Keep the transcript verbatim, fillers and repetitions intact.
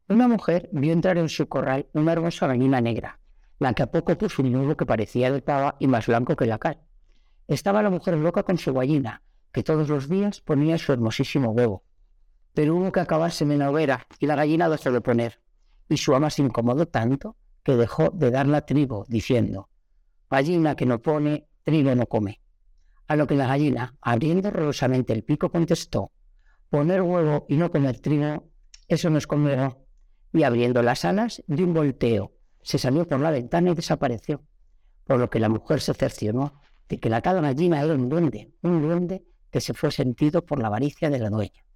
Una mujer vio entrar en su corral una hermosa gallina negra, la que a poco puso un huevo que parecía de pava y más blanco que la cal. Estaba la mujer loca con su gallina, que todos los días ponía su hermosísimo huevo. Pero hubo que acabarse en la hoguera y la gallina dejó de poner, y su ama se incomodó tanto que dejó de darla trigo, diciendo: «Gallina que no pone, trigo no come». A lo que la gallina, abriendo rolosamente el pico, contestó: «Poner huevo y no comer trigo, eso no es comer». Y abriendo las alas, dio un volteo, se salió por la ventana y desapareció. Por lo que la mujer se cercioró de que la tal gallina era un duende, un duende que se fue sentido por la avaricia de la dueña.